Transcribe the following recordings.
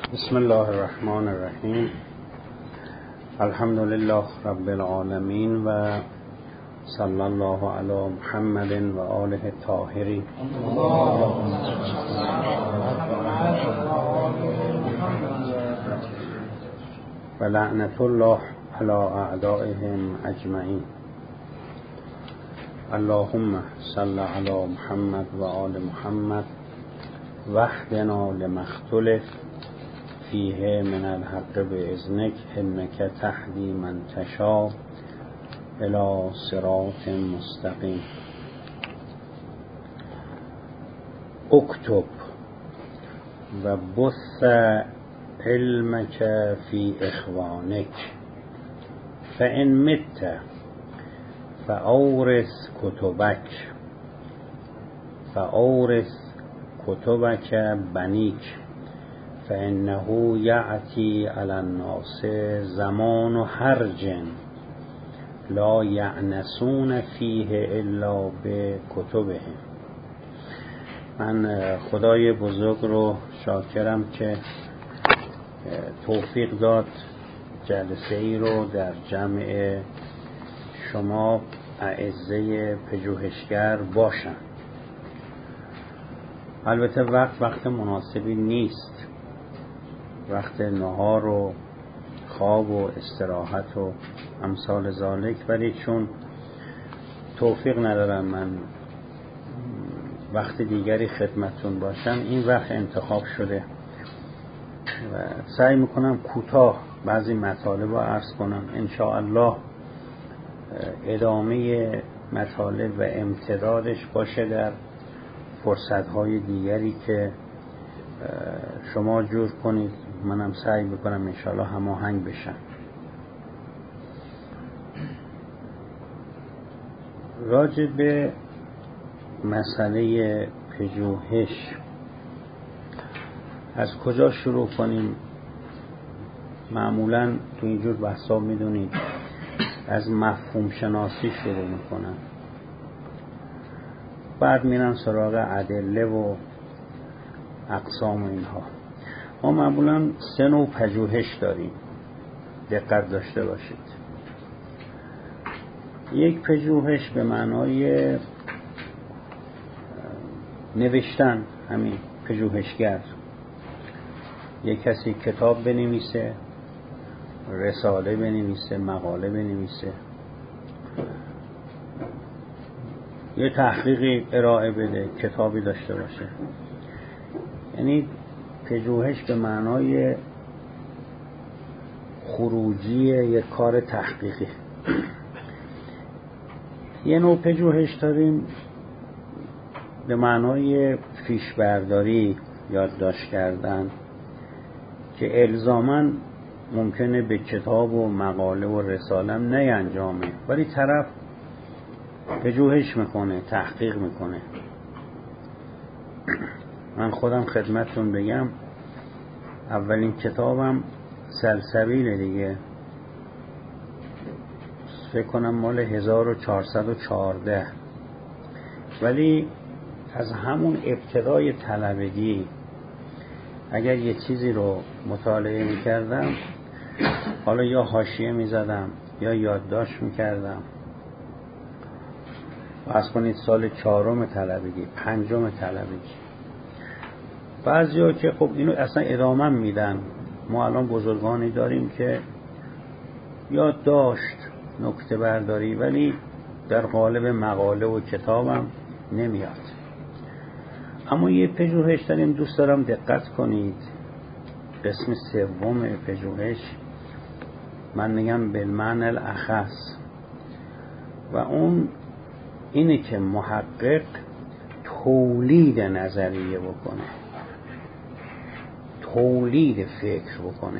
بسم الله الرحمن الرحیم. الحمد لله رب العالمین و صلی الله علی محمد و آله الطاهرین. و لعنت الله علی اعدائهم اجمعین. اللهم صل علی محمد و آل محمد واهدنا لما اختلف فیه من الحق باذنک انک تهدی من تشاء الی صراط مستقیم. اکتب و بث علمک فی اخوانک فان مت فاورث کتبک بنیک فانه یأتی علی الناس زمان حرج لا یأنسون فیه الا بکتبهم. من خدای بزرگ رو شاکرم که توفیق داد جلسه ای رو در جمع شما اعزه پژوهشگر باشم. البته وقت مناسبی نیست، وقت نهار و خواب و استراحت و امثال ذالک، ولی چون توفیق ندارم من وقت دیگری خدمتتون باشم، این وقت انتخاب شده و سعی میکنم کوتاه بعضی مطالب رو عرض کنم. انشاءالله ادامه مطالب و امتدادش باشه در فرصتهای دیگری که شما جور کنید، منم سعی میکنم انشاءالله هماهنگ بشم. راجع به مسئله پژوهش از کجا شروع کنیم؟ معمولا تو اینجور بحثا میدونید از مفهوم شناسی شروع میکنن، بعد میرن سراغ ادله و اقسام و اینها. ما معمولا 3 نوع پژوهش داریم، دقت داشته باشید. یک پژوهش به معنای نوشتن، همین پژوهشگر، یک کسی کتاب بنویسه، رساله بنویسه، مقاله بنویسه، یه تحقیقی ارائه بده، کتابی داشته باشه. یعنی پژوهش به معنای خروجی یک کار تحقیقی. یه نوع پژوهش داریم به معنای پیشبرداری، یادداشت کردن، که الزاماً ممکنه به کتاب و مقاله و رساله هم انجامه، ولی طرف پژوهش میکنه، تحقیق میکنه. من خودم خدمتتون بگم اولین کتابم سلسبیل دیگه، فکر کنم مال 1414، ولی از همون ابتدای طلبگی اگر یه چیزی رو مطالعه میکردم، حالا یا حاشیه میزدم یا یادداشت میکردم. فرض کنید سال 4 طلبگی، 5 طلبگی. بعضیا که خب اینو اصلا ادامه میدن. ما الان بزرگانی داریم که یادداشت، نکته برداری، ولی در قالب مقاله و کتابم نمیاد. اما یه پژوهش داریم، دوست دارم دقت کنید، قسم 3 پژوهش، من میگم بالمعنی الاخص، و اون اینه که محقق تولید نظریه بکنه، تولید فکر بکنه،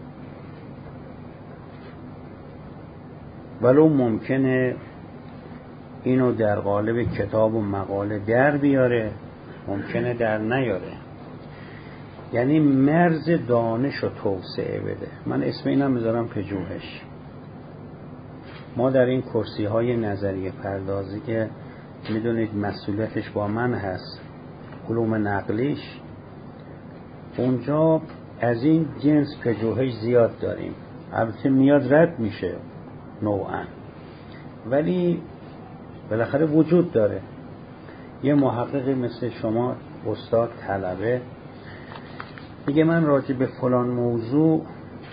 ولو ممکنه اینو در قالب کتاب و مقاله در بیاره، ممکنه در نیاره. یعنی مرز دانش رو توسعه بده. من اسم اینم میذارم پژوهش. ما در این کرسی های نظریه پردازی که میدونید مسئولیتش با من هست، علوم نقلیش، اونجا از این جنس پژوهش زیاد داریم، البته میاد رد میشه نوعا، ولی بالاخره وجود داره. یه محققی مثل شما، استاد، طلبه، میگه من راجع به فلان موضوع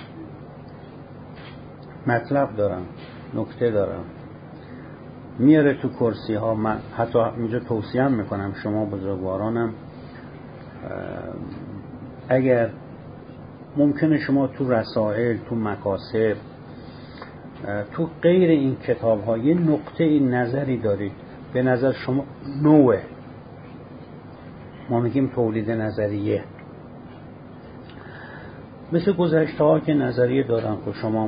مطلب دارم، نکته دارم، میاره تو کرسی ها. من حتی اینجا توصیه میکنم شما بزرگوارانم اگر ممکنه شما تو رسائل، تو مکاسب، تو غیر این کتاب ها یه نقطه نظری دارید به نظر شما نوعه، ما میگیم تولید نظریه، مثل گذشته ها که نظریه دارن که شما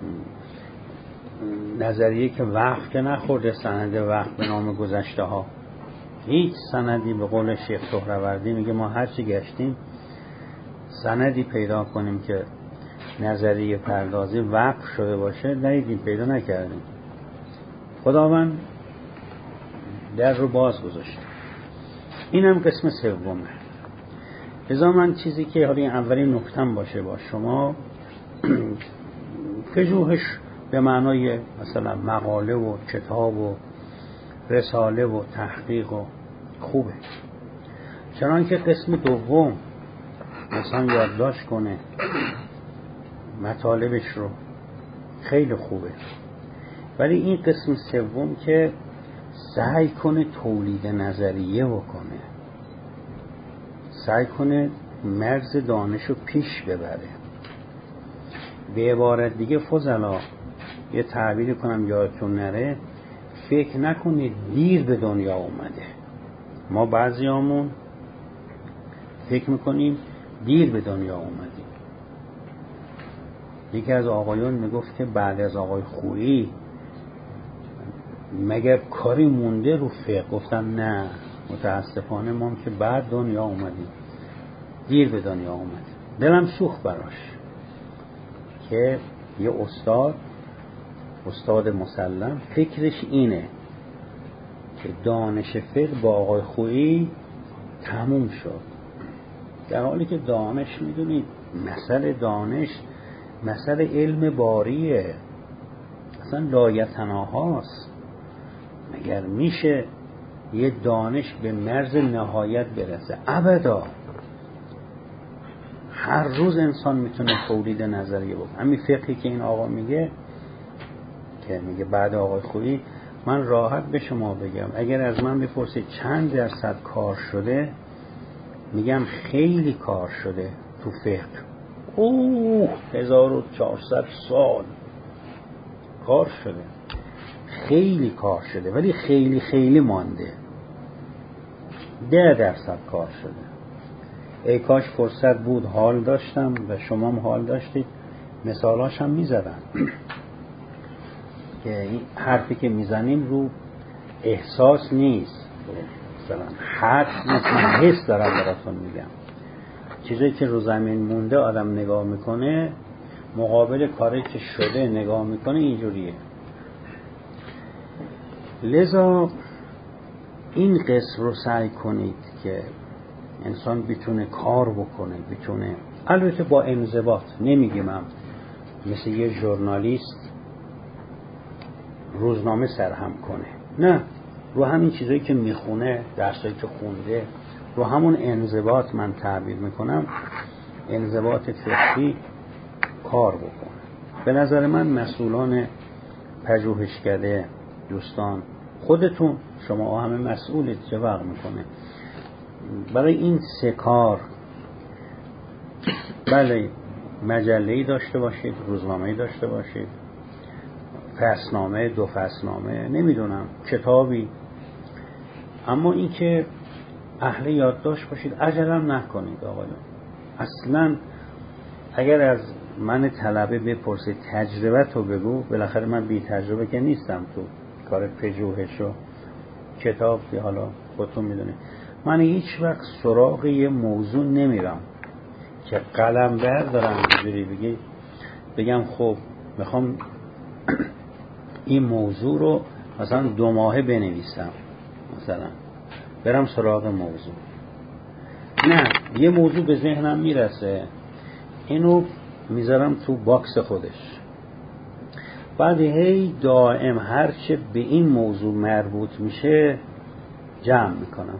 نظریه که وقت که نخورده، سند وقت به نام گذشته ها، هیچ سندی به قول شیخ سهروردی میگه ما هرچی گشتیم سندی پیدا کنیم که نظریه پردازی وقف شده باشه ندیدیم، پیدا نکردیم. خداوند در رو باز گذاشته. اینم قسم سومه. لذا من چیزی که حالا این اولین نکتم باشه با شما، پژوهش به معنای مثلا مقاله و کتاب و رساله و تحقیق و خوبه، چنانکه قسم دوم مثلا یادداشت کنه مطالبش رو، خیلی خوبه، ولی این قسم سوم که سعی کنه تولید نظریه بکنه، سعی کنه مرز دانش رو پیش ببره. به عبارت دیگه فضلا، یه تعبیری کنم یادتون نره، فکر نکنید دیر به دنیا اومده. ما بعضیامون فکر میکنیم دیر به دنیا اومدیم. یکی از آقایون میگفت که بعد از آقای خویی مگر کاری مونده رو فقه؟ گفتم نه، متاسفانه ما که بعد دنیا اومدیم، دیر به دنیا اومدیم. دلم سوخت براش که یه استاد مسلم فکرش اینه که دانش فقه با آقای خویی تموم شد، در حالی که دانش میدونید مسئله دانش مسئله علم باریه، اصلا لایتناهاست. مگر میشه یه دانش به مرز نهایت برسه؟ ابدا. هر روز انسان میتونه تولید نظریه بکنه. همین فقهی که این آقا میگه که میگه بعد آقای خویی، من راحت به شما بگم اگر از من بپرسید چند درصد کار شده، میگم خیلی کار شده تو فقه. 1400 سال کار شده، خیلی کار شده، ولی خیلی خیلی مانده. 10% کار شده. ای کاش فرصت بود حال داشتم و شما هم حال داشتید مثالاش هم میزدن که این حرفی که میزنیم رو احساس نیست، مثلا حد نیست، من حس دارم براتون میگم. چیزی که رو زمین مونده آدم نگاه میکنه مقابل کاری که شده نگاه میکنه، اینجوریه. لذا این قصر رو سعی کنید که انسان بتونه کار بکنه، بتونه، البته با انضباط. نمیگیم هم مثل یه ژورنالیست روزنامه سرهم کنه، نه، رو همین چیزایی که میخونه، درسایی که خونده، رو همون انضباط من تعبیر میکنم، انضباط فکری کار بکنه. به نظر من مسئولان پژوهشکده، دوستان، خودتون شما همه مسئولید، چه فرق میکنه برای این سه کار؟ بله، مجله‌ای داشته باشید، روزنامه‌ای داشته باشید، فصلنامه، 2 فصلنامه، نمیدونم کتابی، اما این که اهل یادداشت باشید، عجلم نکنید آقایان. اصلا اگر از من طلبه بپرسید تجربه تو بگو، بالاخره من بی تجربه که نیستم تو کار پژوهش و کتاب، که حالا خودتون میدونید من هیچ وقت سراغ یه موضوع نمیرم که قلم بردارم اینجوری بگم خب میخوام این موضوع رو مثلا 2 ماهه بنویسم، مثلا برم سراغ موضوع. نه، یه موضوع به ذهنم میرسه، اینو میذارم تو باکس خودش. بعد هی دائم هرچه به این موضوع مربوط میشه جمع میکنم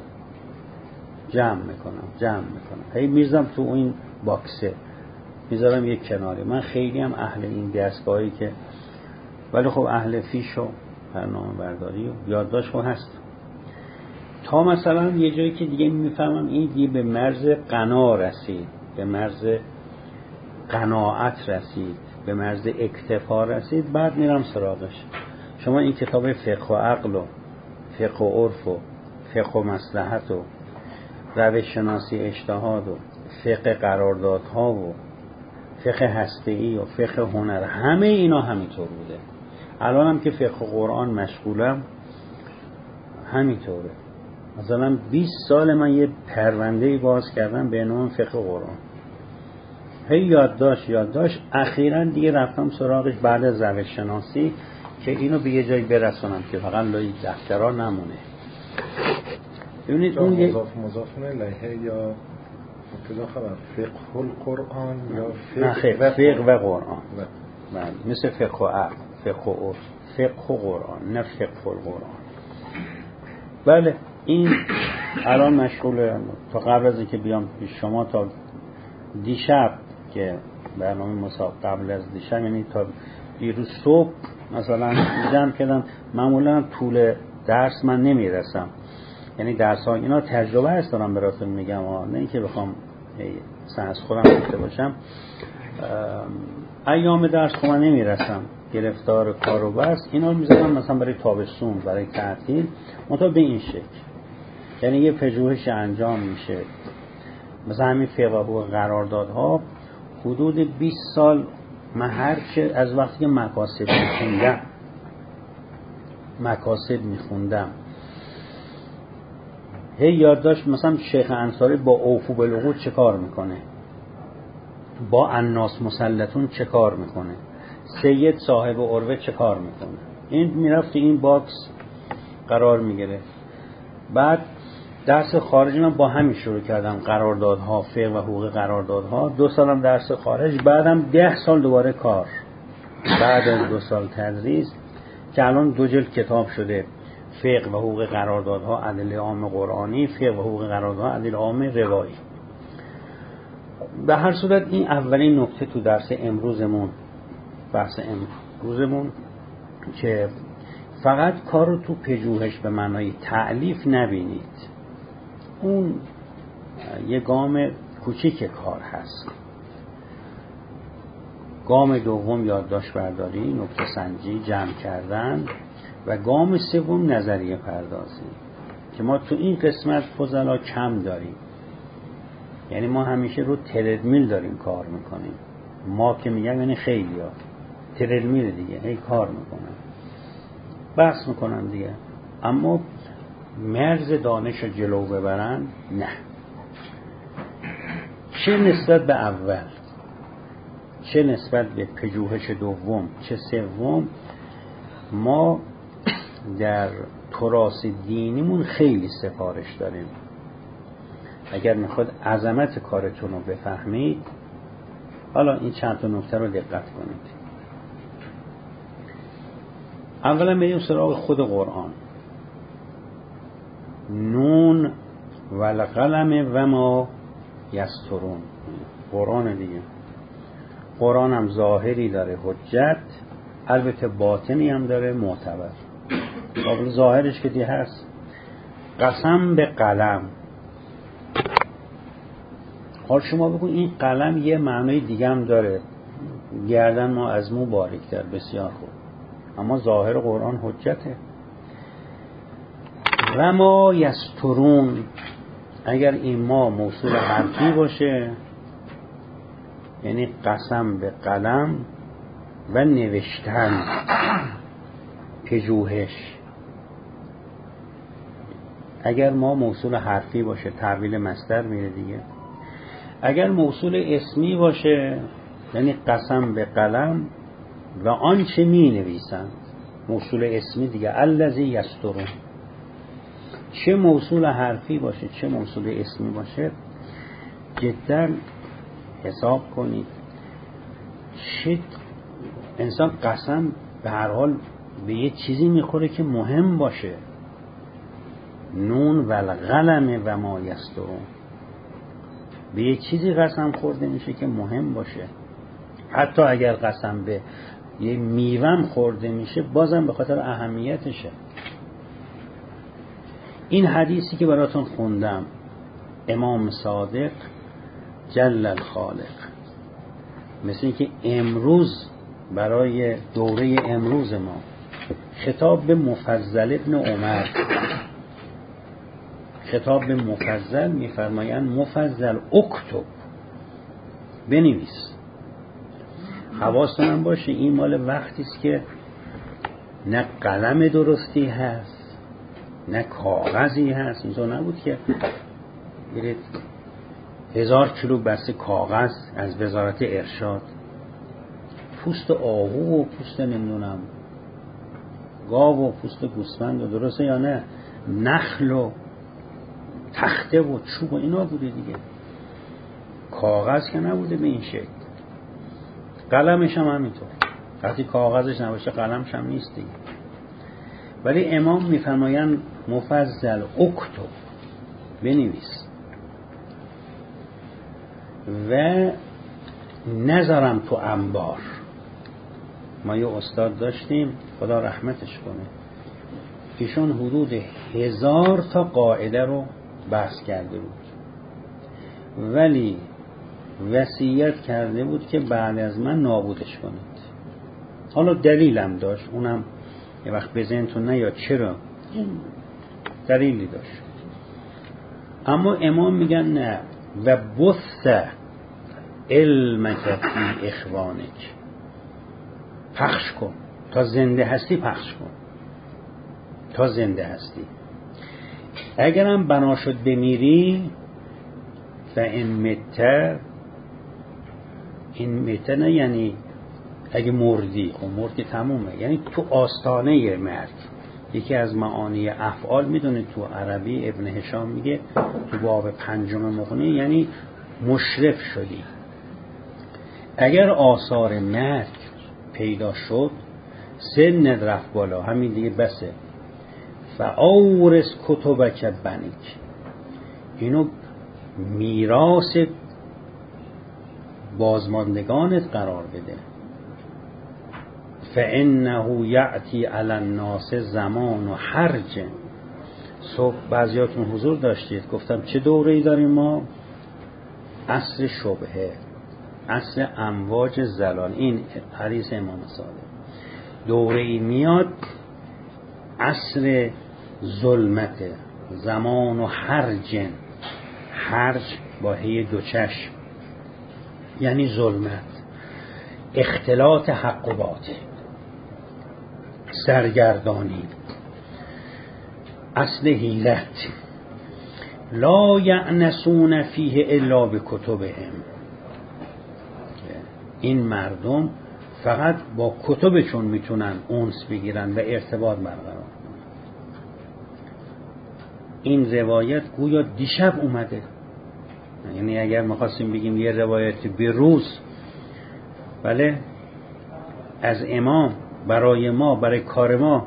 هی میذارم تو این باکسه، میذارم یک کناری. من خیلی هم اهل این دستگاهی که، ولی خب اهل فیش و برنامه برداری و یادداشت هست، تا مثلا یه جایی که دیگه میفهمم این دیگه به مرز قنا رسید، به مرز قناعت رسید، به مرز اکتفا رسید، بعد میرم سراغش. شما این کتاب فقه و عقل و فقه و عرف و فقه و مصلحت و روش شناسی اجتهاد و فقه قراردادها و فقه هسته‌ای و فقه هنر، همه اینا همینطور بوده. الانم که فقه قرآن مشغولم همینطوره. مثلا 20 سال من یه پرونده‌ای باز کردم به نام فقه قرآن، هی یادداشت. اخیراً دیگه رفتم سراغش بعد از روش شناسی که اینو به یه جایی برسونم که فقط لای دفترها نمونه. ببینید اون مضافون الیه یا مبتدا خبر فقه القرآن یا فقه و قرآن، مثل فقه و عقل، فقه و عرف، فقه و قرآن، نه فقه القرآن. بله این الان مشغوله. تا قبل از اینکه بیام شما، تا دیشب که برنامه مسابقه قبل از دیشب، یعنی تا دیروز صبح مثلا جمع کردم. معمولا طول درس من نمیرسم، یعنی درس ها اینا تجربه هست دارم براتون میگم، نه اینکه بخوام سنس خودم گفته باشم. ایام درس خب من نمیرسم، گرفتار کار و بس، اینا رو میذارم مثلا برای تابستون، برای تعطیل، منتها به این شکل. یعنی یه پژوهش انجام میشه، مثلا همین فقه و قراردادها حدود 20 سال من هرچه از وقتی که مکاسب میخوندم هی یادداشت. مثلا شیخ انصاری با اوفو بالعقود چه کار میکنه، با الناس مسلطون چه کار میکنه، سید صاحب عروه چه کار میکنه. این میرفت این باکس قرار میگیره. بعد درس خارجی من با همین شروع کردم، قراردادها، فقه و حقوق قراردادها. 2 سالم درس خارج، بعدم 10 سال دوباره کار بعد از 2 سال تدریس، که الان 2 جلد کتاب شده، فقه و حقوق قراردادها ادله عام قرآنی، فقه و حقوق قراردادها ادله عام روایی. به هر صورت این اولین نکته تو درس امروزمون، بحث امروزمون، که فقط کار رو تو پژوهش به معنای تألیف نبینید. اون یه گام کوچیک کار هست. گام دوم یادداشت برداری، نکته سنجی، جمع کردن، و گام سوم نظریه پردازی که ما تو این قسمت فضلا کم داریم. یعنی ما همیشه رو تردمیل داریم کار میکنیم. ما که میگم یعنی خیلی ها تردمیل دیگه، هی کار میکنن، بحث میکنن دیگه، اما مرز دانش رو جلو ببرن نه. چه نسبت به اول، چه نسبت به پژوهش دوم، چه سوم، ما در تراث دینیمون خیلی سفارش داریم. اگر میخواد عظمت کارتون رو بفهمید، حالا این چند تا نکته رو دقت کنید. اولا میریم سراغ خود قرآن. نون و القلم و ما یسطرون. قرآن دیگه. قرآن هم ظاهری داره حجت، البته باطنی هم داره معتبر. قابل ظاهرش که دیگه هست. قسم به قلم. حال شما بگو این قلم یه معنای دیگه هم داره، گردن ما از مو باریک‌تر، بسیار خوب، اما ظاهر قرآن حجته. و ما یسترون، اگر این ما موصول حرفی باشه یعنی قسم به قلم و نوشتن، پژوهش. اگر ما موصول حرفی باشه تحویل مصدر میره دیگه. اگر موصول اسمی باشه یعنی قسم به قلم و آنچه می نویسند، موصول اسمی دیگه، الذی یسترون. چه موصول حرفی باشه چه موصول اسمی باشه، جدا حساب کنید. چه انسان قسم به هر حال به یه چیزی میخوره که مهم باشه. نون و القلم و ما یسطرون، به یه چیزی قسم خورده میشه که مهم باشه. حتی اگر قسم به یه میوه‌ام خورده میشه بازم به خاطر اهمیتشه. این حدیثی که براتون خوندم، امام صادق جل الخالق، مثل اینکه امروز برای دوره امروز ما خطاب به مفضل ابن عمر، خطاب به مفضل میفرمایند مفضل اکتب، بنویس. حواستون باشه این مال وقتی است که نه قلم درستی هست نه کاغذی هست. اینطور نبود که برید 1000 کیلو بسته کاغذ از وزارت ارشاد، پوست آهو و پوست نمیدونم گاو و پوست گوسفند و درسته یا نه، نخل و تخته و چوب و اینا بوده دیگه. کاغذ که نبوده به این شکل. قلمش هم همینطور، وقتی کاغذش نباشه قلمش هم نیست دیگه. ولی امام میفرمایند مفضل اکتب، بنویس. و نذارم تو انبار. ما یه استاد داشتیم خدا رحمتش کنه، ایشون حدود 1000 تا قاعده رو بحث کرده بود، ولی وصیت کرده بود که بعد از من نابودش کنید. حالا دلیلم داشت، اونم یه وقت به ذهنتون نیاد چرا، دلیلی داشت. اما امام میگن نه، و بث علمک فی اخوانک، پخش کن تا زنده هستی، پخش کن تا زنده هستی. اگرم بنا شد بمیری فإن مت، این مت نه یعنی اگه مردی، خب مرد که تمومه، یعنی تو آستانه مرگ. یکی از معانی افعال میدونید تو عربی ابن هشام میگه تو باب 5 مغنی، یعنی مشرف شدی. اگر آثار مرگ پیدا شد سن رفت بالا، همین دیگه بسه. فاورث کتبک بنیک، اینو میراث بازماندگانت قرار بده. فانه یأتی علی الناس زمان و حرج. صبح بعضیاتون حضور داشتید، گفتم چه دوره‌ای داریم ما؟ عصر شبهه، عصر امواج زلال. این حدیث امام صادق. دوره‌ای میاد عصر ظلمت، زمان و حرج. حرج با هی دو چشم یعنی ظلمت، اختلاط حق و باطل، سرگردانی، اصل حیلت. لا یعنسون فیه الا بکتبهم، این مردم فقط با کتبشون میتونن انس بگیرن و ارتباط برقرار کنن. این روایت گویا دیشب اومده، یعنی اگر می‌خواستیم بگیم یه روایت به روز، بله، از امام برای ما، برای کار ما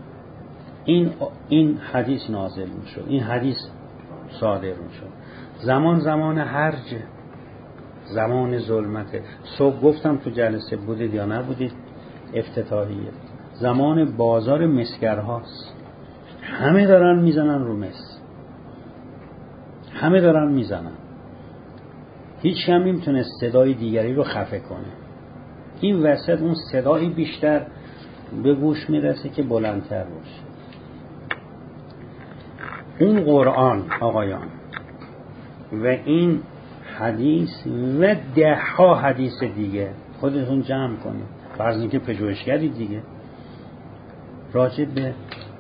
این حدیث نازل میشد، این حدیث صادر میشد. زمان حرج، زمان ظلمته. صبح گفتم تو جلسه بودید یا نبودید، افتتاحیه، زمان بازار مسگرهاست. همه دارن میزنن رو مس، همه دارن میزنن، هیچ کم نمیتونه صدای دیگری رو خفه کنه. این وسط اون صدای بیشتر به گوش میرسه که بلندتر باشه. اون قرآن آقایان و این حدیث و 10 حدیث دیگه خودتون جمع کنید، فرض اینکه پژوهشگری دیگه راجع به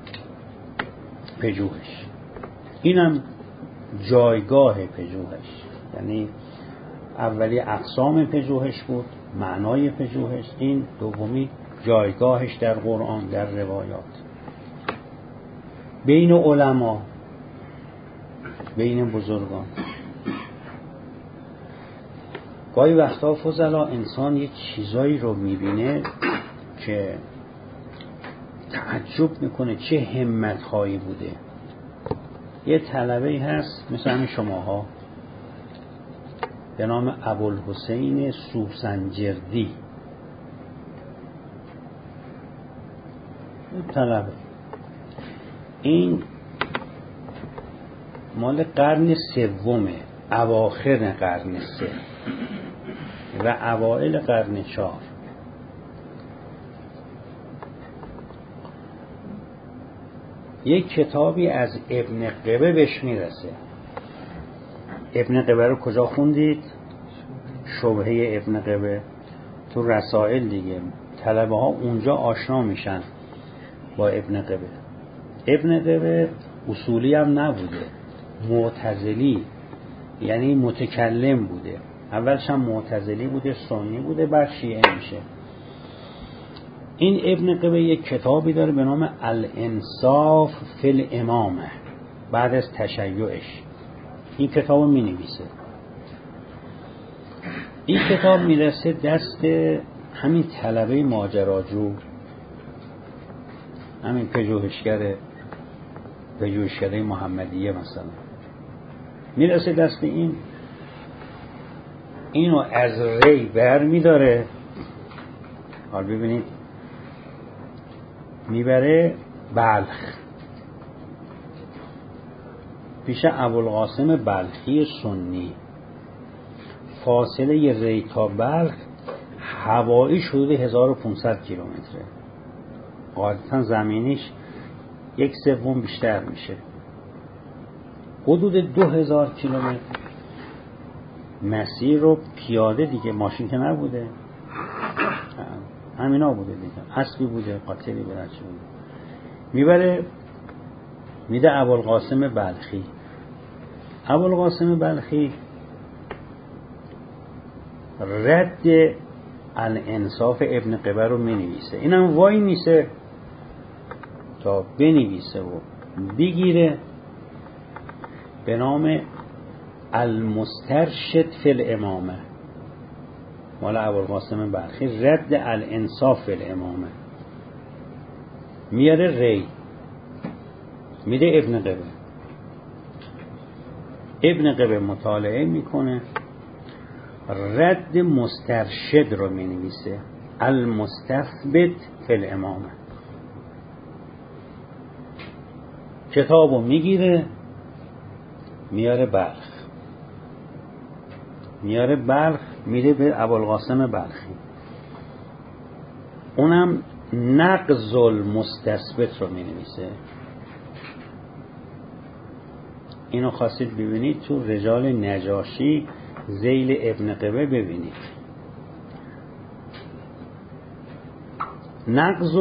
پژوهش، اینم جایگاه پژوهش، یعنی اولی اقسام پژوهش بود، معنای پژوهش، این دومی جایگاهش در قرآن، در روایات، بین علما، بین بزرگان. گاهی وقتا فضلا انسان یه چیزایی رو میبینه که تعجب میکنه چه همت‌هایی بوده. یه طلبه‌ای هست مثل همین شماها به نام ابوالحسین سوسنجردی، طلبه این مال قرن سومه، اواخر قرن سه و اوائل قرن چهار. یک کتابی از ابن قبه بهش میرسه. ابن قبه رو کجا خوندید؟ شبهه ابن قبه تو رسائل دیگه، طلبه ها اونجا آشنا میشن با ابن قبه. ابن قبه اصولی هم نبوده، معتزلی، یعنی متکلم بوده. اولش هم معتزلی بوده، سنی بوده، بعد شیعه میشه. این ابن قبه یک کتابی داره به نام الانصاف فی الامامه، بعد از تشیعش این کتابو می نویسه. این کتاب میرسه دست همین طلبه ماجراجو، همین پژوهشگر محمدیه مثلا، میرسه دست اینو از ری بر میداره. حال ببینید میبره بلخ پیش ابوالقاسم بلخی سنی. فاصله ری تا بلخ هوایی حدود 1500 کیلومتره، قاعدتا زمینیش 1/3 بیشتر میشه. حدود 2000 کیلومتر مسیر رو پیاده دیگه، ماشین که نبوده، همینا بوده دیگه، اسبی بوده، قاطری بوده، چی بوده، میبره میده ابوالقاسم بلخی. ابوالقاسم بلخی رد الانصاف ابن قبه رو مینویسه. اینم وای میسه تا بنویسه و بگیره به نام المسترشد فی الامامه، مال ابوالقاسم بلخی، رد الانصاف فی الامامه. میاره ری میده ابن قبه. ابن قبه مطالعه میکنه، رد مسترشد رو مینویسه، المستثبت فی الامامه. کتابو میگیره میاره بلخ میده به ابوالقاسم بلخی. اونم نقض المستثبت رو مینویسه. اینو خواستید ببینید تو رجال نجاشی ذیل ابن قبه ببینید. نقض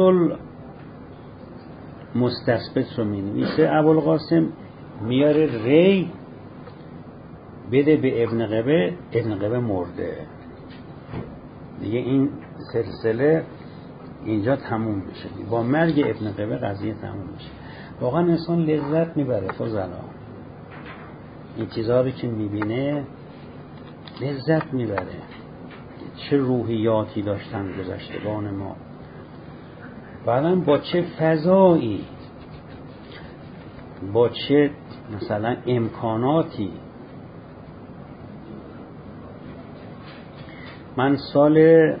المستثبت رو مینویسه. ابوالقاسم میاره ری بده به ابن قبه. ابن قبه مرده دیگه، این سلسله اینجا تموم میشه. با مرگ ابن قبه قضیه تموم میشه. واقعا انسان لذت میبره فضلا، این چیزها رو که میبینه لذت میبره. چه روحیاتی داشتن گذشتگان ما، بعداً با چه فضایی، با چه مثلا امکاناتی. من سال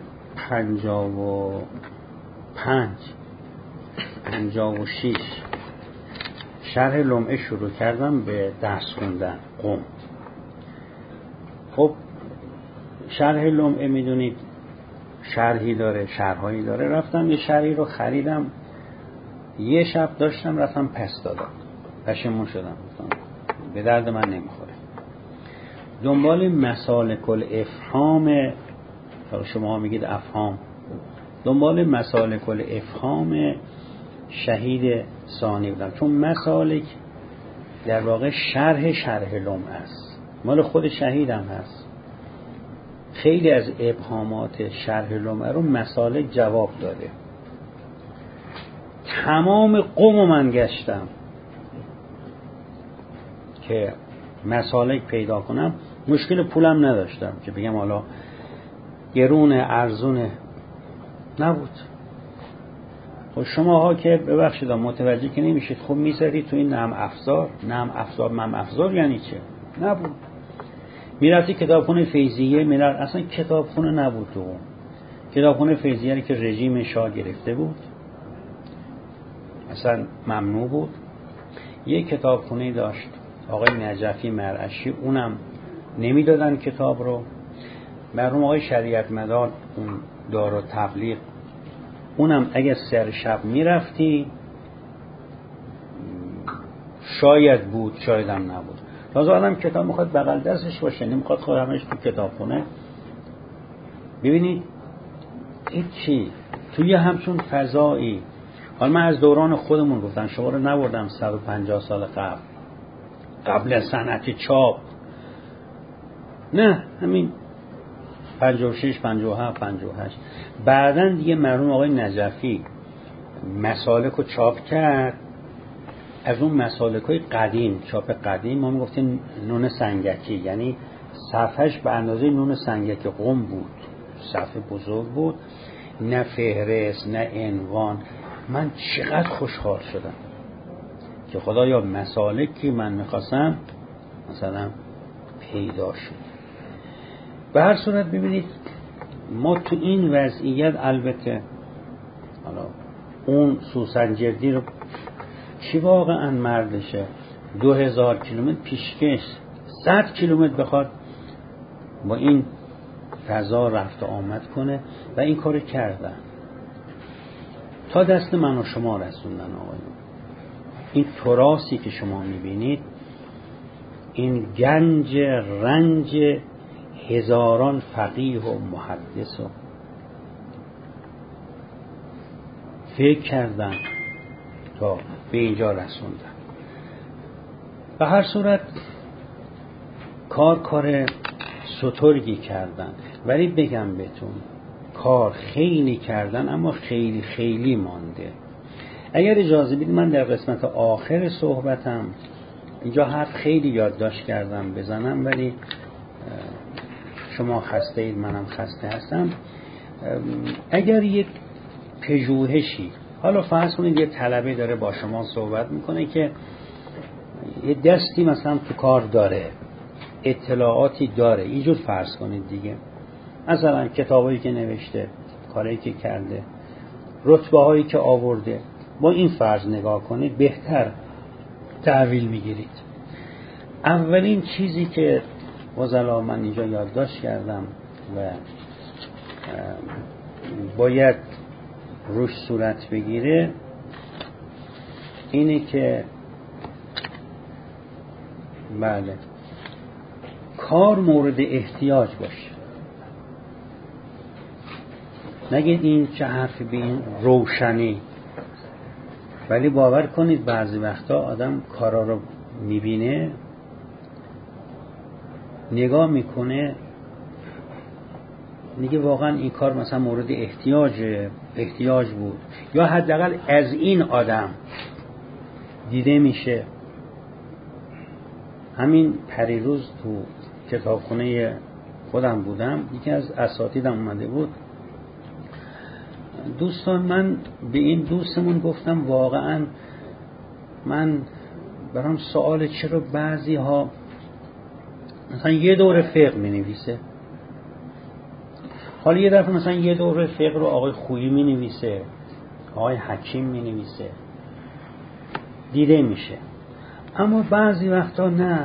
56 شرح لمعه شروع کردم به درس خوندن قم. خب شرح لمعه میدونید شرحی داره، شرحایی داره. رفتم یه شرحی رو خریدم، یه شب داشتم رفتم پس دادم، پشیمون شدم، به درد من نمیخوره. دنبال مسالک الافهام، شما میگید افهام، دنبال مسالک الافهام شهید ثانی بودم، چون مسالک در واقع شرح لمعه است، مال خود شهیدم هست. خیلی از ابهامات شرح لمعه رو مسالک جواب داده. تمام قم من گشتم که مسالک پیدا کنم، مشکل پولم نداشتم که بگم حالا گرونه ارزونه نبود. خب شماها که ببخشید متوجه که نمیشید، خب میذارید تو این نرم افزار یعنی چه؟ نبود. میرفتی کتابخونه فیضیه ملل، اصلا کتابخونه نبود تو اون. کتابخونه فیضیه که رژیم شاه گرفته بود اصلا ممنوع بود. یک کتابخونه داشت آقای نجفی مرعشی، اونم نمیدادن کتاب رو. مرحوم آقای شریعت مدار اون دار و تبلیغ، اونم اگه سر شب میرفتی شاید بود شاید هم نبود. تازه آدم کتاب میخواد بغل دستش باشه، نمیخواد خودش تو کتابخونه. ببینید هیچی توی همچون فضایی. حالا من از دوران خودمون گفتم، شما رو نبردم 150 سال قبل صنعت چاپ، نه همین 56 57 58. بعداً دیگه مرحوم آقای نجفی مسالک رو چاپ کرد. از اون مسالک های قدیم، چاپ قدیم، ما میگفتیم نون سنگکی، یعنی صفحش به اندازه نون سنگک قم بود، صفحه بزرگ بود، نه فهرست نه عنوان. من چقدر خوشحال شدم که خدایا مسالکی من میخواستم مثلا پیدا شد. به هر صورت ببینید ما تو این وضعیت، البته حالا اون سوسنجردی رو چی واقعا مردشه 2000 کیلومتر پیشکش 100 کیلومتر بخواد با این فضا رفت آمد کنه و این کار کردن تا دست من و شما رسوندن. آقایون این تراثی که شما میبینید، این گنج رنج هزاران فقیه و محدث و فکر کردن تا به اینجا رسوندن. به هر صورت کار سترگی کردن، ولی بگم بهتون کار خیلی کردن اما خیلی خیلی مانده. اگر اجازه بدید من در قسمت آخر صحبتم اینجا حرف خیلی یادداشت کردم بزنم، ولی شما خسته اید منم خسته هستم. اگر یک پژوهشی، حالا فرض کنید یه طلبه داره با شما صحبت میکنه که یه دستی مثلا تو کار داره، اطلاعاتی داره، اینجور فرض کنید دیگه، مثلا کتابایی که نوشته، کاری که کرده، رتبه هایی که آورده، با این فرض نگاه کنید بهتر تحویل میگیرید. اولین چیزی که وزلا من اینجا یادداشت کردم و باید روش صورت بگیره اینه که بله کار مورد احتیاج باشه. نگید این چه حرفی به این روشنی، ولی باور کنید بعضی وقتا آدم کارا رو میبینه، نگاه میکنه، میگه واقعا این کار مثلا مورد احتیاج بود، یا حداقل از این آدم دیده میشه. همین پریروز تو کتابخونه خودم بودم، یکی از اساتیدم اومده بود. دوستان من به این دوستمون گفتم واقعا من برام سوال چرا بعضی ها مثلا یه دوره فقه می نویسه، حالا یه دفعه مثلا یه دوره فقه رو آقای خویی می نویسه، آقای حکیم می نویسه، دیده میشه، اما بعضی وقتا نه،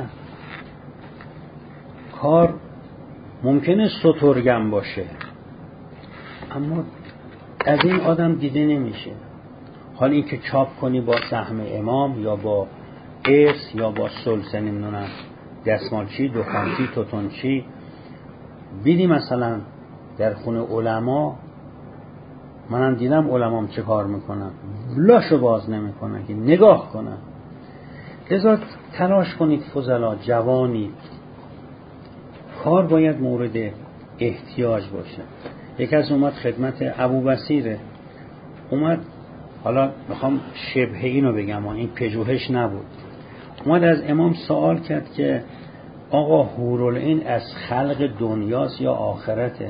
کار ممکنه سترگم باشه اما از این آدم دیده نمیشه. حالا این که چاپ کنی با سهم امام یا با ارث یا با سلسه نمیدونم دستمالچی، دخانچی، توتونچی، بیدی مثلا در خونه علما، منم دیدم علمام چه کار میکنن، لاشو باز نمیکنن که نگاه کنن. لذا تلاش کنید فضلا، جوانی، کار باید مورد احتیاج باشه. یکی از اومد خدمت ابوبصیره، اومد، حالا میخوام شبه اینو بگم، این پژوهش نبود، اومد از امام سوال کرد که آقا حورالعین از خلق دنیاست یا آخرته؟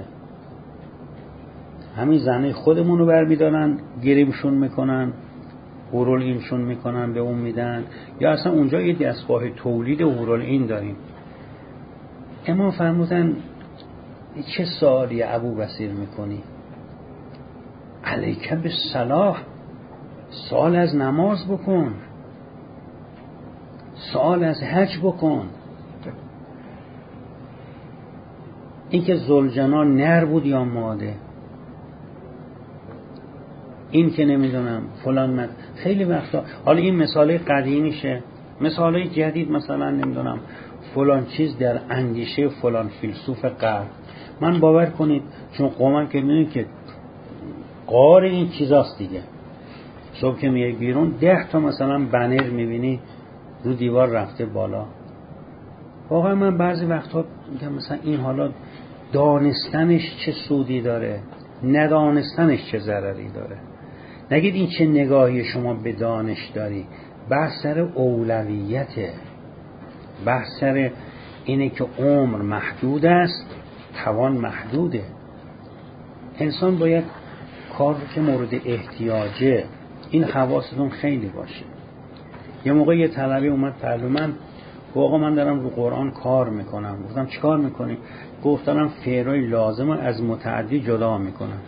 همین زنه خودمونو برمیدارن گریمشون میکنن، حورالعینشون میکنن به اون میدن، یا اصلا اونجا یه دستگاه تولید حورالعین داریم. امام فرمودن چه سوالی ابو بصیر میکنی؟ علیک بالصلاة، سوال از نماز بکن، سوال از حج بکن. این که ذوالجنان نر بود یا ماده، این که نمیدونم فلان خیلی وقتا. حالا این مثاله قدیمیشه، مثاله جدید مثلا نمیدونم فلان چیز در اندیشه فلان فیلسوف غرب. من باور کنید چون قومم که میدونید که قار این چیزاست دیگه، صبح که میای بیرون 10 تا مثلا بنر میبینی رو دیوار رفته بالا. واقعا من بعضی وقتا میگم مثلا این حالا دانستنش چه سودی داره، ندانستنش چه ضرری داره. نگید این چه نگاهی شما به دانش داری. بحث سر اولویته، بحث سر اینه که عمر محدود است، توان محدوده. انسان باید کار که مورد احتیاجه، این حواستون خیلی باشه. یه موقع یه طلبه اومد پلو من، آقا من دارم رو قرآن کار میکنم. گفتم چی کار میکنی؟ گفتم فعلای لازم از متعدی جدا میکنم.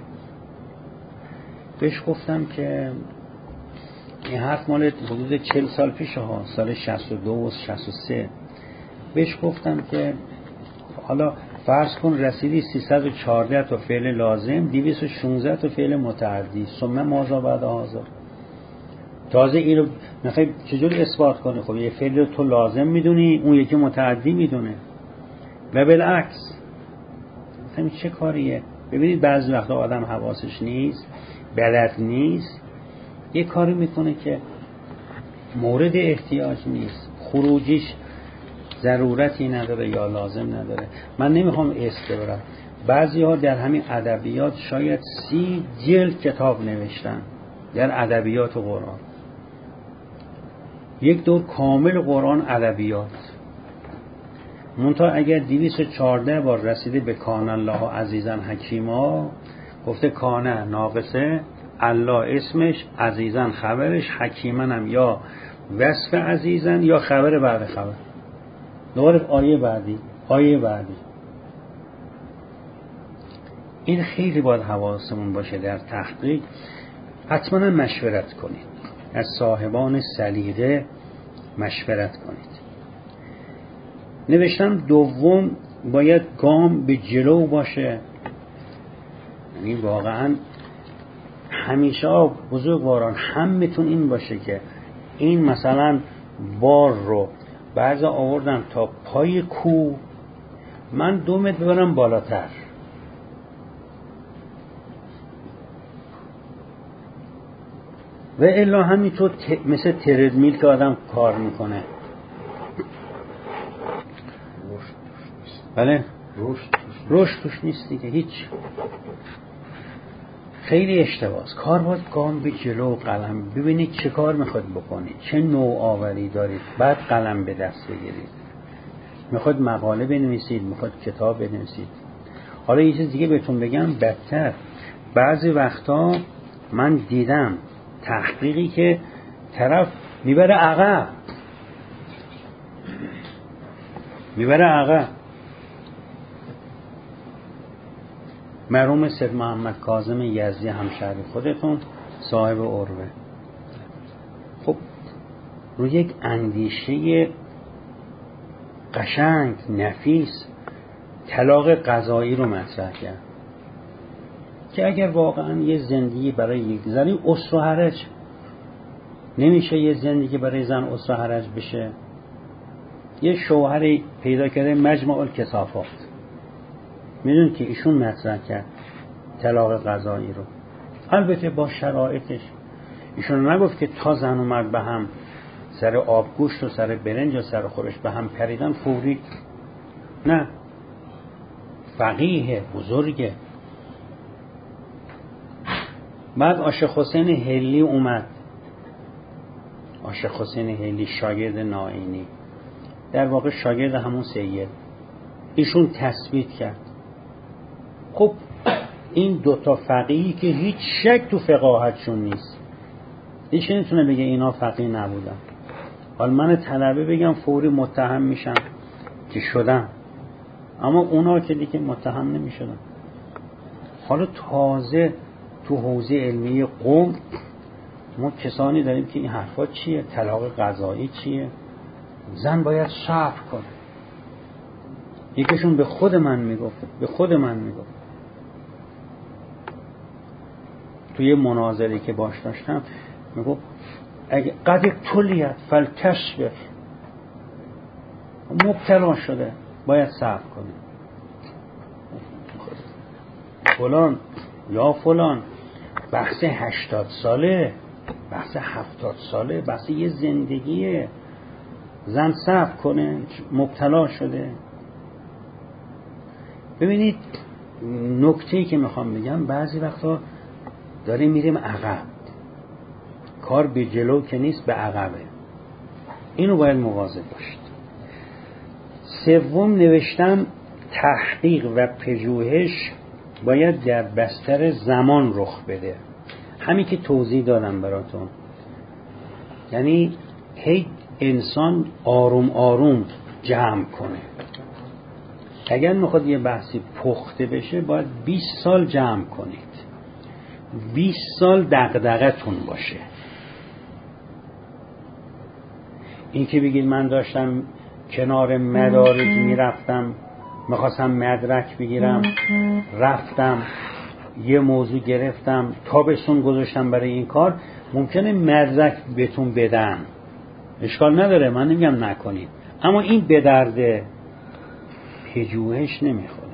بهش گفتم که این حرف مال حدود 40 سال پیشه ها، سال 62 و 63. بهش گفتم که حالا فرض کن رسیدی 314 تا فعل لازم، 216 تا فعل متعدی، ثم ماذا بعد هذا. تازه اینو میخوای چجوری اثبات کنی؟ خب یه فعل رو تو لازم میدونی، اون یکی متعدی میدونه و بالعکس. همین چه کاریه؟ ببینید بعضی وقتا آدم حواسش نیست، بلد نیست، یه کاری میکنه که مورد احتیاج نیست، خروجیش ضرورتی نداره یا لازم نداره. من نمیخوام اسم ببرم، بعضی ها در همین ادبیات شاید 30 جلد کتاب نوشتن در ادبیات و قرآن، یک دور کامل قرآن ادبیات. منتها اگر 214 بار رسیده به کان الله عزیزا حکیما، گفته کانه ناقصه، الله اسمش، عزیزا خبرش، حکیمن هم یا وصف عزیزا یا خبر بعد خبر. دوباره آیه بعدی. این خیلی باید حواسمون باشه در تحقیق. حتما مشورت کنید، از صاحبان سلیقه مشورت کنید. نوشتم دوم باید گام به جلو باشه. یعنی واقعا همیشه بزرگواران همتون این باشه که این مثلا بار رو بعضا آوردن تا پای کوه، من 2 متر ببرم بالاتر. و الا همینطور مثل تردمیل که آدم کار میکنه. بله رشد توش نیست دیگه، هیچ. خیلی اشتباهه. کار باید گام به جلو، قلم. ببینید چه کار میخواد بکنید، چه نوآوری دارید، بعد قلم به دست بگیرید. میخواد مقاله بنویسید، میخواد کتاب بنویسید. حالا یه چیز دیگه بهتون بگم بدتر، بعضی وقتا من دیدم تحقیقی که طرف میبره عقب. مرحوم سید محمد کاظم یزدی همشهری خودتون، صاحب عروه، خب روی یک اندیشه قشنگ نفیس طلاق قضایی رو مطرح کرد که اگر واقعا یه زندگی برای یک زنی اسر و حرج نمیشه، یه زندگی برای زن اسر و حرج بشه. یه شوهری پیدا کرده مجمع الکثافات، میدون که ایشون مطرح کرد طلاق قضایی رو، البته با شرایطش. ایشون نگفت که تا زن و مرد به هم سر آبگوشت و سر برنج و سر خورش به هم پریدن فوری، نه، فقیه بزرگه. بعد عاشق حسین هلی اومد، عاشق حسین هلی شاگرد نائینی، در واقع شاگرد همون سید، ایشون تثبیت کرد. خب این دوتا فقیهی که هیچ شک تو فقاهتشون نیست، هیچ نمیتونه بگه اینا فقیه نبودن. حالا من طلبه بگم فوری متهم میشن که شدن، اما اونا که دیگه متهم نمیشدن. حالا تازه تو حوزه علمی قم ما کسانی داریم که این حرفا چیه، طلاق قضایی چیه، زن باید صبر کنه. یکیشون به خود من میگفت توی مناظری که باش داشتم میگفت اگه قد کلیت فلکشف مبتلا شده باید صبر کنه. فلان یا فلان بحث 80 ساله، بحث 70 ساله، بحث یه زندگیه، زن صبر کنه مبتلا شده. ببینید نکته‌ای که میخوام بگم، بعضی وقتا داریم میریم عقب، کار به جلو که نیست به عقبه، اینو باید مواظب باشید. سوم نوشتم تحقیق و پژوهش باید در بستر زمان رخ بده، همین که توضیح دادم براتون. یعنی هی انسان آروم آروم جمع کنه. اگر میخواد یه بحثی پخته بشه باید 20 سال جمع کنید، 20 سال دغدغه‌تون باشه. این که بگید من داشتم کنار مدارج میرفتم میخواستم مدرک بگیرم، رفتم یه موضوع گرفتم تابستون گذاشتم برای این کار، ممکنه مدرک بهتون بدن، اشکال نداره، من نمیگم نکنید، اما این به درد پژوهش نمیخوره.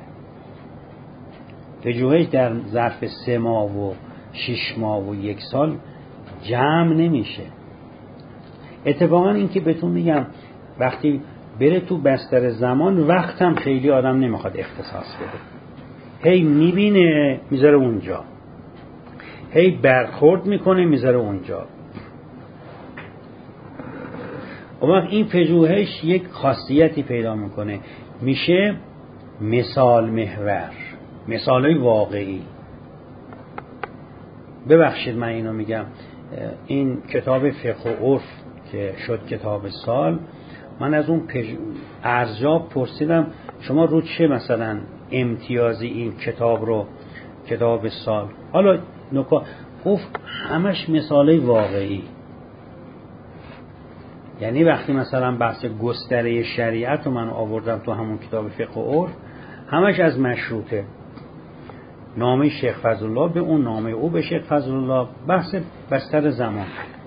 پژوهش در ظرف 3 ماه و 6 ماه و 1 سال جمع نمیشه. اتفاقا این که بهتون میگم وقتی بره تو بستر زمان، وقت هم خیلی آدم نمیخواد اختصاص بده، هی میبینه میذاره اونجا، هی برخورد میکنه میذاره اونجا. اما این پژوهش یک خاصیتی پیدا میکنه، میشه مثال محور، مثالای واقعی. ببخشید من اینو میگم، این کتاب فقه و عرف که شد کتاب سال، من از اون ارزیاب پرسیدم شما رو چه مثلا امتیازی این کتاب رو کتاب سال، حالا گفت همش مثالای واقعی. یعنی وقتی مثلا بحث گستره شریعت رو من آوردم تو همون کتاب فقه و عرف، همش از مشروطه، نامه شیخ فضلالله به اون نامه او به شیخ فضلالله، بحث بستر زمان.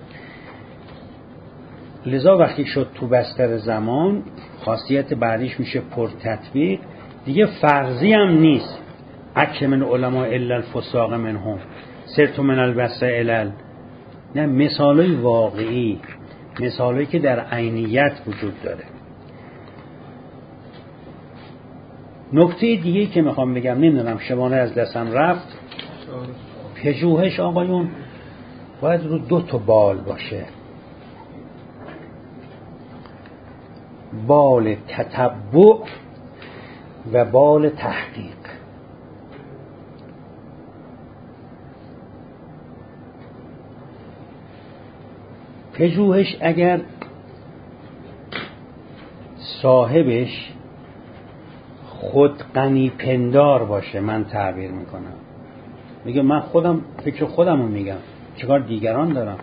لذا وقتی شد تو بستر زمان، خاصیت بعدیش میشه پر تطبیق، دیگه فرضی هم نیست اکل من علماء الا الفساق منهم سرت من البصره الال، نه، مثالای واقعی، مثالایی که در عینیت وجود داره. نکته دیگه که میخوام بگم، نمیدونم شبانه از دستم رفت، پژوهش آقایون باید رو 2 تا بال باشه، بال تتبع و بال تحقیق. پژوهش اگر صاحبش خود غنی پندار باشه، من تعبیر میکنم، میگه من خودم فکر خودم رو میگم، چیکار دیگران دارم.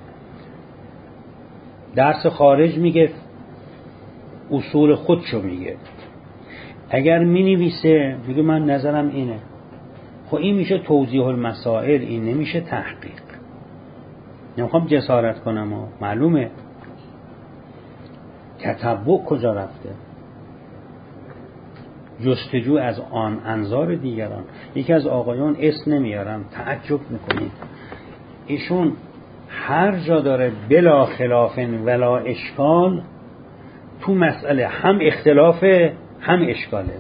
درس خارج میگه اصول خودشو میگه، اگر مینویسه میگه من نظرم اینه. خب این میشه توضیح المسائل، این نمیشه تحقیق. نمیخوام جسارت کنم و معلومه تتبع کجا رفته، جستجو از آن انظار دیگران. یکی از آقایان اسم نمیارم، تعجب میکنید، ایشون هر جا داره بلا خلاف ولا اشکال، تو مسئله هم اختلافه هم اشکاله.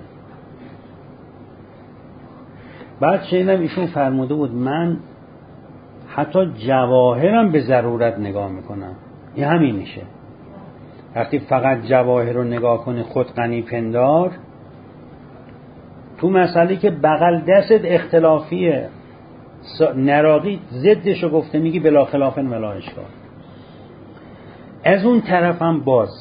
بعد شنیدم ایشون فرموده بود من حتی جواهرم به ضرورت نگاه میکنم، این همین میشه. وقتی فقط جواهر رو نگاه کنی خود غنی پندار، تو مسئله که بغل دست اختلافیه نراقی ضدشو گفته میگی بلا خلافن ولا اشکال. از اون طرف هم باز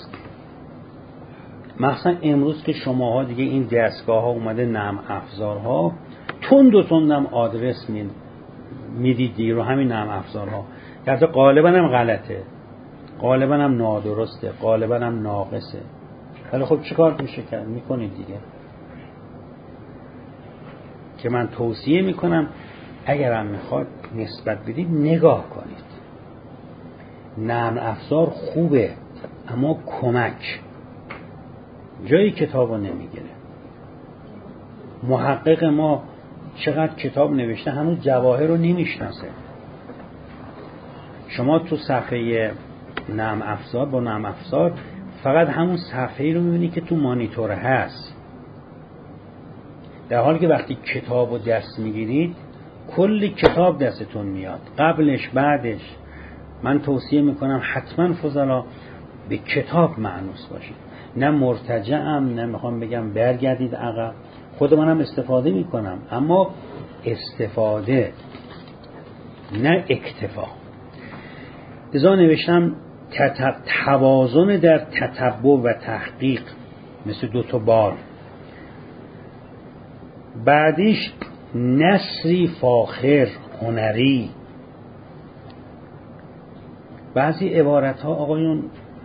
مثلا امروز که شماها دیگه این دستگاه ها اومده، نرم افزارها تند و تندم آدرس میدید دیگه رو همین نرم افزارها، که حتی غالبا هم غلطه، غالبا هم نادرسته، غالبا هم ناقصه، ولی خب چیکار میشه کرد؟ میکنید دیگه. که من توصیه میکنم اگر هم میخواد نسبت بدید نگاه کنید. نرم افزار خوبه اما کمک جایی کتابو نمیگیره. محقق ما چقدر کتاب نوشته هنوز جواهر رو نمیشناسه. شما تو صفحه نرم افزار با نرم افزار فقط همون صفحه‌ای رو میبینی که تو مانیتور هست، در حالی که وقتی کتاب رو دست میگیرید کلی کتاب دستتون میاد، قبلش بعدش. من توصیه میکنم حتما فضلا به کتاب مانوس باشید، نه مرتجعم، نه میخوام بگم برگردید عقب، خود منم استفاده میکنم، اما استفاده نه اکتفا. ازا نوشتم توازن در تتبع و تحقیق مثل 2 بار، بعدیش نثری فاخر هنری. بعضی عبارت ها آقایون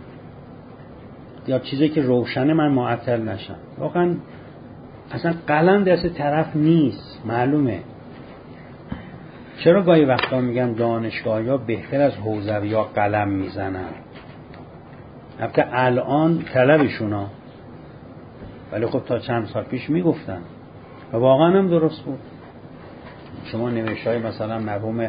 یا چیزی که روشن من معطل نشم، واقعا اصلا قلم دست طرف نیست، معلومه. چرا گاهی وقتا میگن دانشگاهی ها بهتر از حوزوی ها قلم میزنن؟ البته الان طلبشونا، ولی خب تا چند سال پیش میگفتن و واقعا هم درست بود. شما نوشته های مثلا مرحوم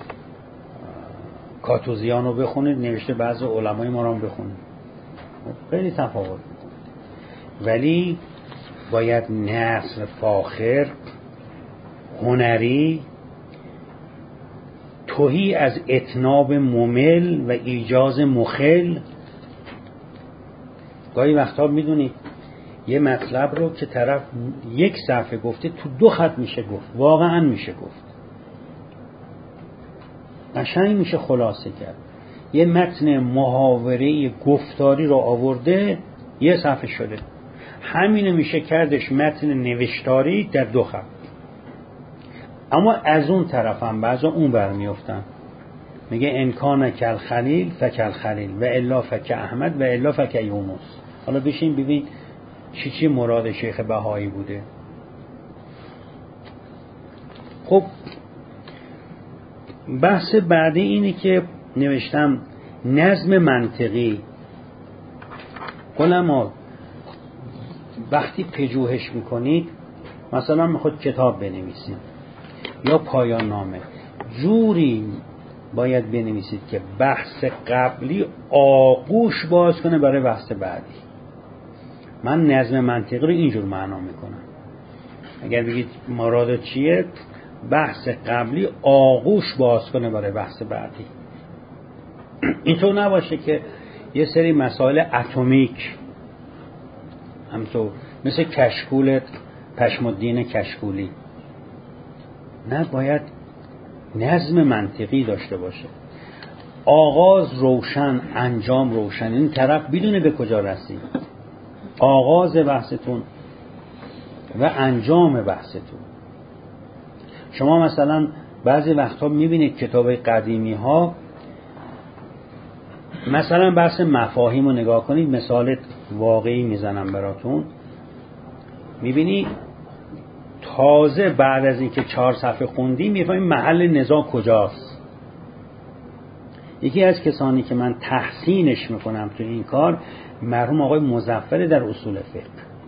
کاتوزیان رو بخونید، نوشته بعضی علمای ما رو بخونید، خیلی تفاوت میکنه. ولی باید نثر فاخر هنری، تهی از اتناب ممل و ایجاز مخل. گاهی وقتا میدونید یه مطلب رو که طرف 1 صفحه گفته تو 2 خط میشه گفت، واقعا میشه گفت، قشنگ میشه خلاصه کرد. یه متن محاوره گفتاری رو آورده 1 صفحه شده، همینو میشه کردش متن نوشتاری در 2 خط. اما از اون طرف هم بعضا اون برمیافتن، میگه انکان کل خلیل فکل خلیل و الا فک احمد و الا فک یونس. حالا بشین ببین چی مراد شیخ بهایی بوده. خب بحث بعدی اینه که نوشتم نظم منطقی. علما وقتی پژوهش میکنید، مثلا میخواد کتاب بنویسید یا پایان نامه، جوری باید بنویسید که بحث قبلی آغوش باز کنه برای بحث بعدی. من نظم منطقی رو اینجور معنا میکنم. اگر بگید مراد چیه، بحث قبلی آغوش باز کنه برای بحث بعدی. اینطور نباشه که یه سری مسائل اتمیک، همطور مثل کشکول پشمالدین کشکولی، نه، باید نظم منطقی داشته باشه. آغاز روشن، انجام روشن، این طرف بدونه به کجا رسید، آغاز بحثتون و انجام بحثتون. شما مثلا بعضی وقتا میبینید کتاب قدیمی ها، مثلا بحث مفاهیم رو نگاه کنید، مثال واقعی میزنم براتون، میبینی تازه بعد از اینکه 4 صفحه خوندیم میفهمیم محل نزاع کجاست. یکی از کسانی که من تحسینش میکنم تو این کار مرحوم آقای مظفر در اصول فقه.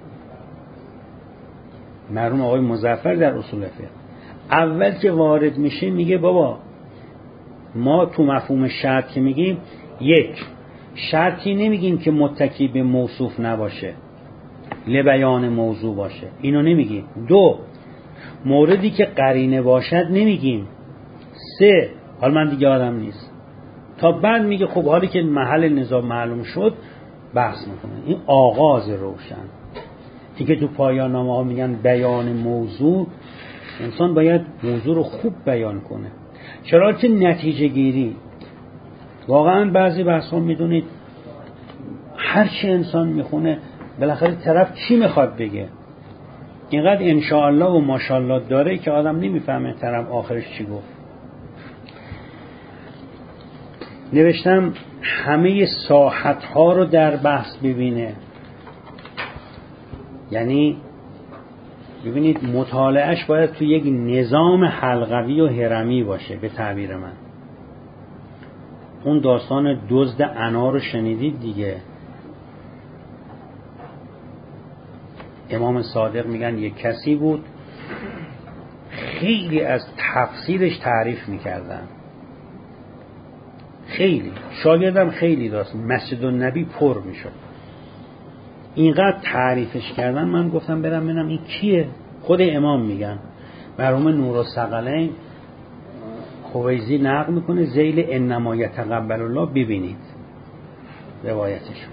مرحوم آقای مظفر در اصول فقه اول که وارد میشه میگه بابا ما تو مفهوم شرط که میگیم، 1 شرطی نمیگیم که متکی به موصوف نباشه، لبیان موضوع باشه، اینو نمیگیم. 2 موردی که قرینه باشد نمیگیم. 3 حال من دیگه آدم نیست. تا بعد میگه خب حالی که محل نزاع معلوم شد، بحث میکنه. این آغاز روشن. دیگه تو پایان نامه ها میگن بیان موضوع، انسان باید موضوع رو خوب بیان کنه. شرایط نتیجه گیری، واقعا بعضی بحث ها میدونید هر چی انسان میخونه بالاخره طرف چی میخواد بگه، اینقدر انشاءالله و ماشاءالله داره که آدم نمیفهمه طرف آخرش چی گفت. نوشتم همه ساحت ها رو در بحث ببینه، یعنی ببینید مطالعهش باید تو یک نظام حلقوی و هرمی باشه. به تعبیر من اون داستان دزد انار رو شنیدید دیگه. امام صادق میگن یک کسی بود خیلی از تفسیرش تعریف میکردن، خیلی شاگردم خیلی داشت، مسجد النبی پر میشد، اینقدر تعریفش کردن. من گفتم برم ببینم این کیه. خود امام میگن، مرحوم نورالثقلین خویزی نقل میکنه ذیل انما یتقبل الله، ببینید روایتش.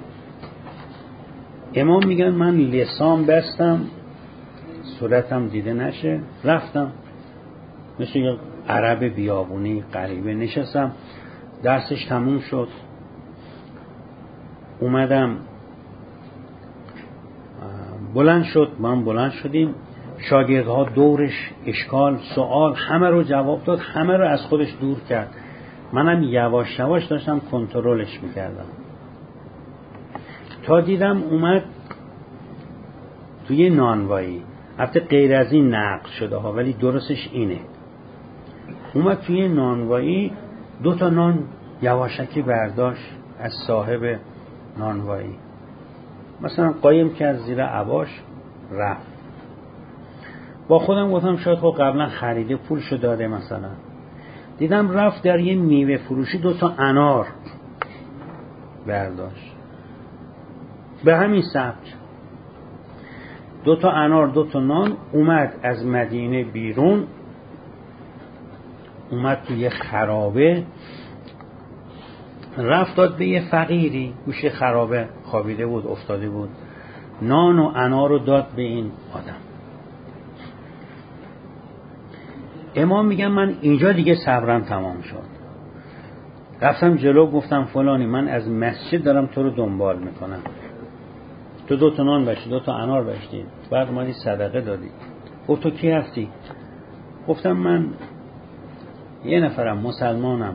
امام میگن من لسان بستم صورتم دیده نشه، رفتم مثل یک عرب بیابونی غریبه نشستم. درسش تموم شد، اومدم بلند شد، من بلند شدیم، شاگردها دورش اشکال سوال همه رو جواب داد، همه رو از خودش دور کرد. منم یواش یواش داشتم کنترلش میکردم تا دیدم اومد توی نانوایی. البته غیر از این نقل شده ها، ولی درستش اینه. اومد توی نانوایی 2 تا نان یواشکی برداشت از صاحب نانوایی، مثلا قایم کرد زیر عباش رفت. با خودم گفتم شاید خب قبلا خریده پولشو داده مثلا. دیدم رفت در یه میوه فروشی 2 تا انار برداشت، به همین سبک 2 تا انار 2 تا نان. اومد از مدینه بیرون، اومد توی خرابه، رفت داد به یه فقیری گوشه خرابه خوابیده بود افتاده بود، نان و انار رو داد به این آدم. امام میگن من اینجا دیگه صبرم تمام شد، رفتم جلو گفتم فلانی من از مسجد دارم تو رو دنبال میکنم، تو 2 تا نان بشتی 2 تا انار بشتی بعد مالی صدقه دادی. گفت تو کی هستی؟ گفتم من یه نفرم مسلمانم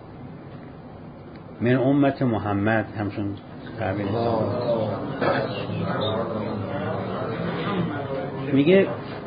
من امت محمد، همچون تعبیر میگه.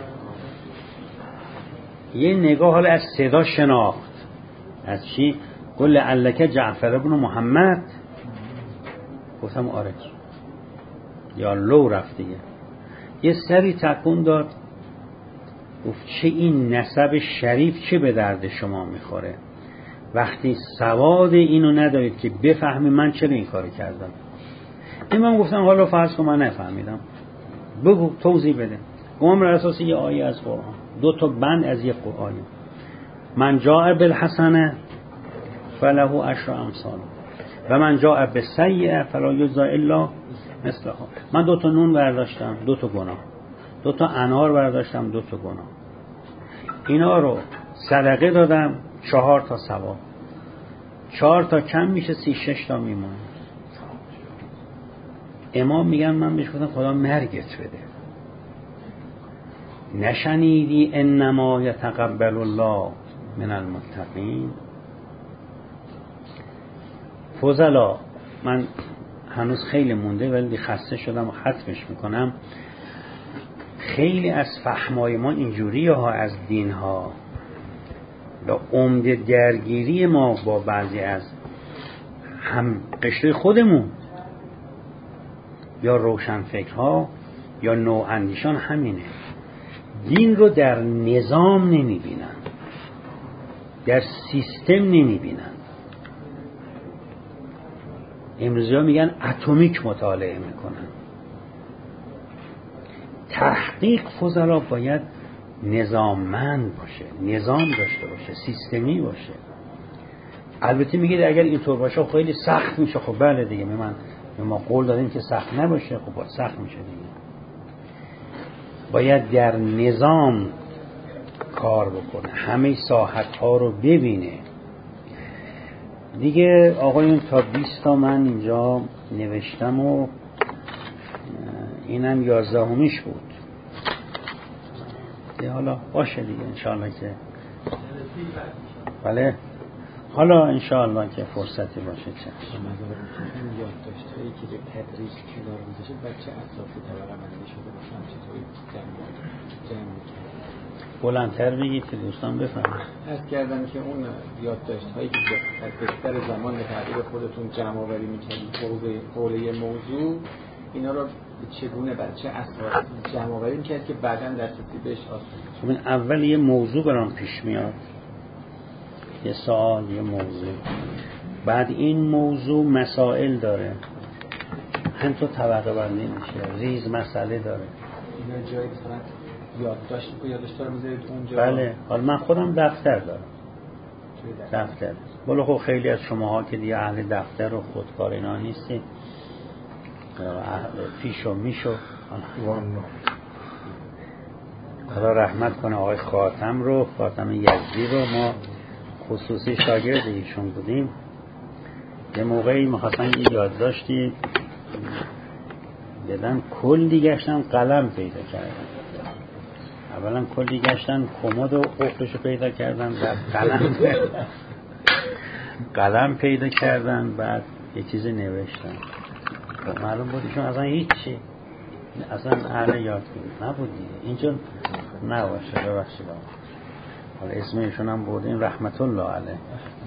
یه نگاه حالا از صدا شناخت از چی؟ گفت لعلک جعفر ابن محمد. گفتم آره. یا لو رفت دیگه. یه سری تکون داد، گفت چه این نسب شریف چه به درد شما میخوره وقتی سواد اینو ندارید که بفهمی من چرا این کارو کردم. من گفتم حالا فرض کن من نفهمیدم، بگو توضیح بده. گفتم بر اساس یه آیه از قرآن، 2 تا بند از یه قرآن، من جاء بالحسنه فله عشر امثال و من جاء بالسیئه فلا یجزی الا مثلها. من 2 تا نون برداشتم 2 تا گناه، 2 تا انار برداشتم 2 تا گناه، اینا رو صدقه دادم 4 تا ثواب، 4 تا کم میشه 36 تا میمونه. امام میگن من بهش گفتم خدا مرگت بده، نشنیدی انما یتقبل الله من المتقین؟ فضلا من هنوز خیلی مونده ولی خسته شدم و ختمش میکنم. خیلی از فهمای ما اینجوریه ها از دین ها، و عمده درگیری ما با بعضی از هم قشر خودمون یا روشنفکرها یا نواندیشان همینه. دین رو در نظام نمیبینن، در سیستم نمیبینن. امروزی ها میگن اتمیک مطالعه میکنن. تحقیق فضلا باید نظاممند باشه، نظام داشته باشه، سیستمی باشه. البته میگه اگر اینطور باشه خیلی سخت میشه. خب بله دیگه، من ما قول دادیم که سخت نباشه، خب باید سخت میشه دیگه. باید در نظام کار بکنه، همه ساحت ها رو ببینه دیگه. آقایون تا 20 تا من اینجا نوشتم و اینم 11میش بود دیگه. حالا باشه دیگه انشاءالله که بله، حالا انشاءالله که فرصتی باشه. چه یادداشت‌هایی که به تدریج کنار گذاشته بچه اطرافی طبقه بندی شده باشن چطوری جمع بلندتر بگید که دوستان بفهمن. عرض کردم که اون یادداشت‌هایی که در بهتر زمان به تعبیر خودتون جمع آوری می‌کنید حول یه موضوع، اینا رو چگونه بر چه اساس جمع آوری می‌کنید که بعداً دسترسی بهش آسون بشه؟ اول یه موضوع برام پیش میاد، یه سوال، یه موضوع، بعد این موضوع مسائل داره، همینطور طبقه بندی میشه، ریز مسئله داره. اینا جایی مثلا یادداشت رو میذارید اونجا؟ بله، حالا من خودم دفتر دارم. دفتر بله. خب خیلی از شماها که دیگه اهل دفتر و خودکار اینا نیستید، پیش و میشو. خدا رحمت کنه آقای خاتم یزدی رو، ما خصوصی شاگرد ایشون بودیم. یه موقعی می‌خواستن این یادداشتی بدن، کلی گشتن قلم پیدا کردن. اولا کلی گشتن کمد و قفلشو پیدا کردن، بعد قلم پیدا کردن، بعد یه چیزی نوشتن. خب معلوم بود ایشون اصلا هیچی، اصلا اهل یادگیری نبود دیگه. اینجا نباشه، ببخشید. حالا اسم ایشون هم بردیم رحمت الله علیه.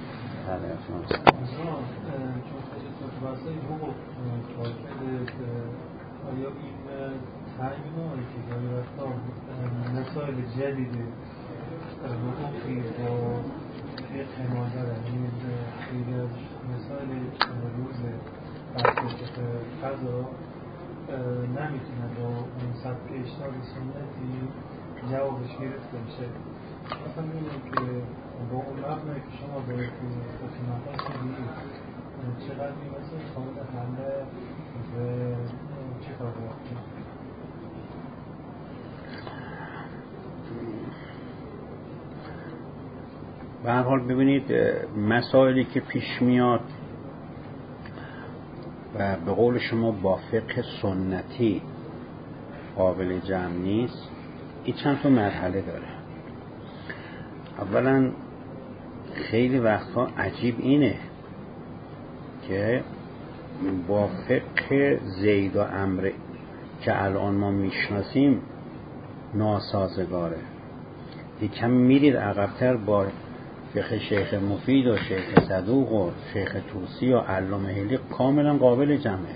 آیا این تعییناتی که گاهی وقتا مسائل جدیدی حقوقی با فقه ما دارن، یعنی خیلی از مسائل روز بحث قضا نمیتونه با اون سبک اشتاد سنتی جوابش گرفته میشه. مثلا می‌بینیم که با اون مبنایی که شما دارید تو فقه خیلی چقدر این مسائل قابل حله و چه کار باید؟ به هر حال ببینید مسائلی که پیش میاد و به قول شما با فقه سنتی قابل جمع نیست، این چند تا مرحله داره. اولا خیلی وقتها عجیب اینه که با فقه زید و عمرو که الان ما میشناسیم ناسازگاره. یکم میرید عقبتر با فقه شیخ مفید و شیخ صدوق و شیخ طوسی و علامه حلی کاملا قابل جمعه.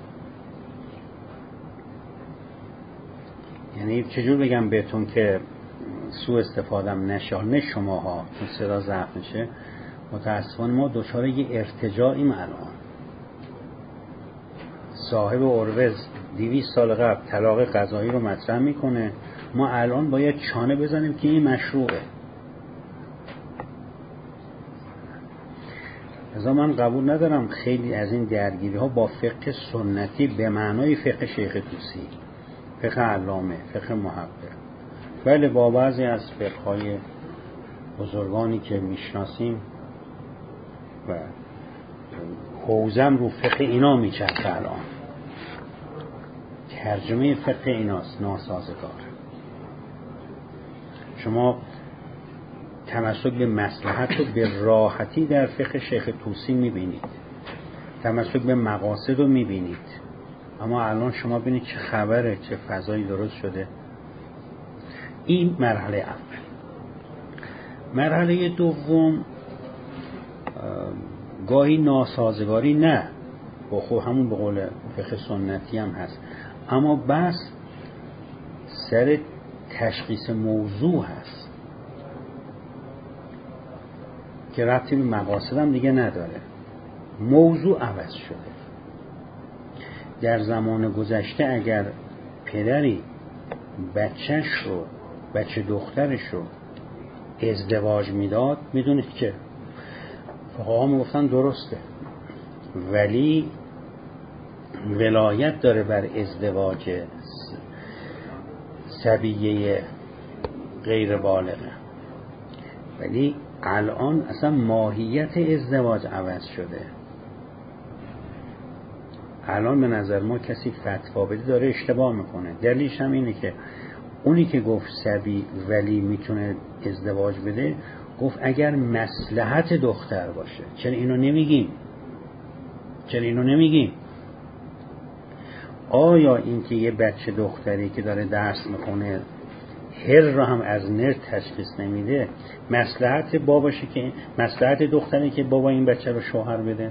یعنی چجور بگم بهتون که سوء استفادم نشه، نه شماها چون صدا ضعف میشه، متاسفانه ما دچار یه ارتجاعیم. الان صاحب اروز 200 سال قبل طلاق قضایی رو مطرح میکنه، ما الان باید چانه بزنیم که این مشروعه. ازا من قبول ندارم خیلی از این درگیری ها با فقه سنتی به معنای فقه شیخ طوسی، فقه علامه، فقه محقق. بله با بعضی از فقه های بزرگانی که میشناسیم و حوزم رو فقه اینا میچرخه. الان ترجمه فقه ایناست ناسازگار. شما تمسک به مصلحت رو به راحتی در فقه شیخ طوسی میبینید، تمسک به مقاصد رو میبینید، اما الان شما ببینید چه خبره، چه فضایی درست شده. این مرحله اول. مرحله دوم گاهی ناسازگاری نه با خود همون به قول فقه سنتی هم هست، اما بس سر تشخیص موضوع هست که ربطی به مقاصد هم دیگه نداره. موضوع عوض شده. در زمان گذشته اگر پدری بچه دخترش رو ازدواج میداد، میدونید که فقها میگفتن درسته، ولی ولایت داره بر ازدواج صبیه غیر بالغه، ولی الان اصلا ماهیت ازدواج عوض شده. الان به نظر ما کسی فتوا بده داره اشتباه میکنه. دلیلش هم اینه که اونی که گفت صبی ولی میتونه ازدواج بده، گفت اگر مصلحت دختر باشه. چرا اینو نمیگیم؟ آیا اینکه یه بچه دختری که داره درس میکنه هر را هم از نر تشخیص نمیده، مصلحت باباشه که مصلحت دختری که بابا این بچه رو شوهر بده؟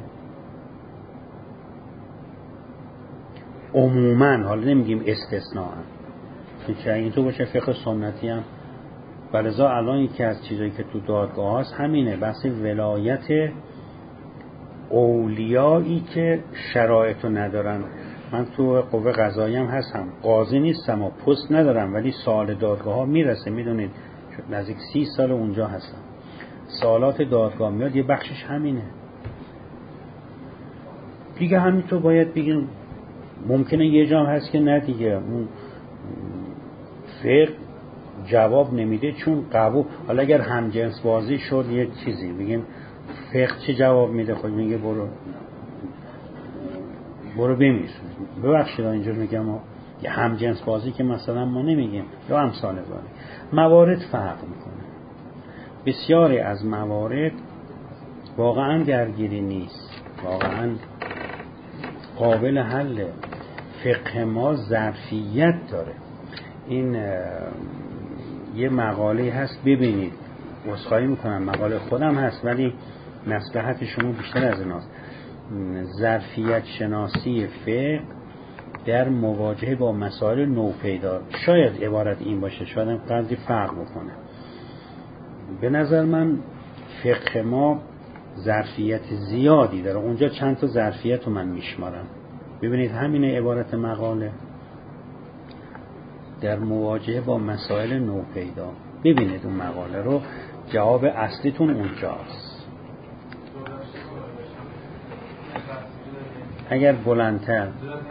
عموما، حالا نمیگیم استثناء، چون این تو باشه فقه سنتی هم. بلذا الان یکی از چیزایی که تو دادگاه هست همینه، بحث ولایت اولیایی که شرایطو ندارن. من تو قوه قضاییه هم هستم، قاضی نیستم و پست ندارم، ولی سوال دادگاه ها میرسه. میدونید نزدیک 30 سال اونجا هستم، سوالات دادگاه میاد، یه بخشش همینه دیگه. همینطور باید بگیم. ممکنه یه جام هست که نه دیگه، اون فقه جواب نمیده چون قبول. حالا اگر همجنس بازی شد یه چیزی بگیم، فقه چه جواب میده؟ خود میگه برو بمیر. ببخشید اینجور میگم، یه همجنس بازی که مثلا ما نمیگیم، یا امثال ذالک. موارد فرق میکنه. بسیاری از موارد واقعا درگیری نیست، واقعا قابل حله. فقه ما ظرفیت داره. این یه مقاله هست، ببینید، عذرخواهی میکنم مقاله خودم هست ولی مصلحت شما بیشتر از ایناست. ظرفیت شناسی فقه در مواجهه با مسائل نوپیدا. شاید عبارت این باشه، شاید هم قدری فرق بکنه. به نظر من فقه ما ظرفیت زیادی داره. اونجا چند تا ظرفیت رو من میشمارم. ببینید همینه عبارت مقاله، در مواجهه با مسائل نوپیدا. ببینید اون مقاله رو، جواب اصلیتون اونجاست. اگر بلندتر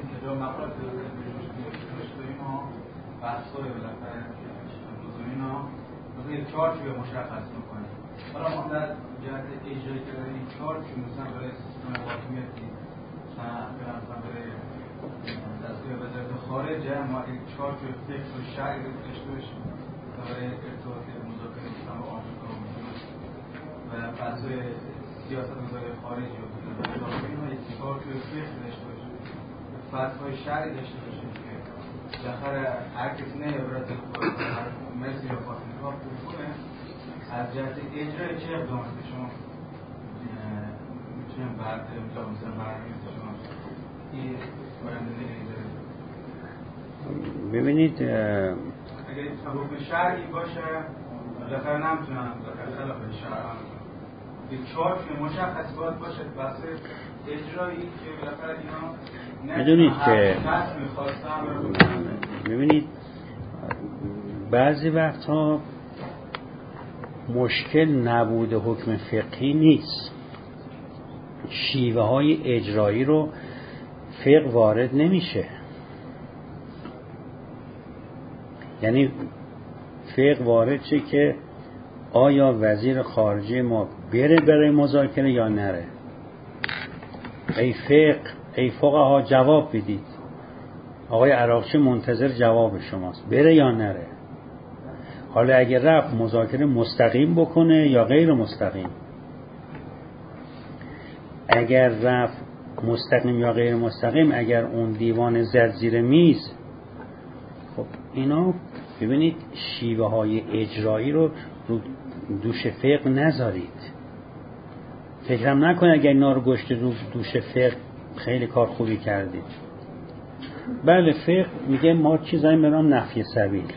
چارچوب مشخص میکنه. حالا ما در جهت اجرایی که داریم این چارچوب مثلا برای سیستم حاکمیتی مثلا برای دستگاه وزارت خارجه، ما این چارچوب فقه و شرعی رو داشته باشیم برای ارتباط مذاکره اسلام و آمریکا و فضای سیاست وزارت خارجی و وزارت داخلی، ما یک چارچوب فقه داشته باشیم، فتوای شرعی داشته باشیم که بالاخره هر کسی نه عبارت مرسی یا فاطمه ها کنه. از جهت اجرای چه اقداماتی شما میتونیم مثلا برنامه شما این برنامه اجرایی؟ ببینید اگر حکم شرعی باشه بالاخره نمیتونم خلاف شرع یک چارچوب مشخص باید باشه، بحث اجرایی که بالاخره اینا میدونید که میخواستم. ببینید بعضی وقتها مشکل نبود حکم فقهی نیست، شیوه های اجرایی رو فقه وارد نمیشه. یعنی فقه وارد شه که آیا وزیر خارجه ما بره برای مذاکره یا نره. ای فقه، ای فقها جواب بدید. آقای عراقچی منتظر جواب شماست، بره یا نره. حالا اگر رفت مذاکره مستقیم بکنه یا غیر مستقیم. اگر رفت مستقیم یا غیر مستقیم، اگر اون دیوان زد زیر میز، خب اینا ببینید شیوه های اجرایی رو دوش فقه نذارید. فکرم نکنه اگر اینا رو گشت رو دوش فقه خیلی کار خوبی کردید. بله فقه میگه ما چیزایی به نام نفی سبیل.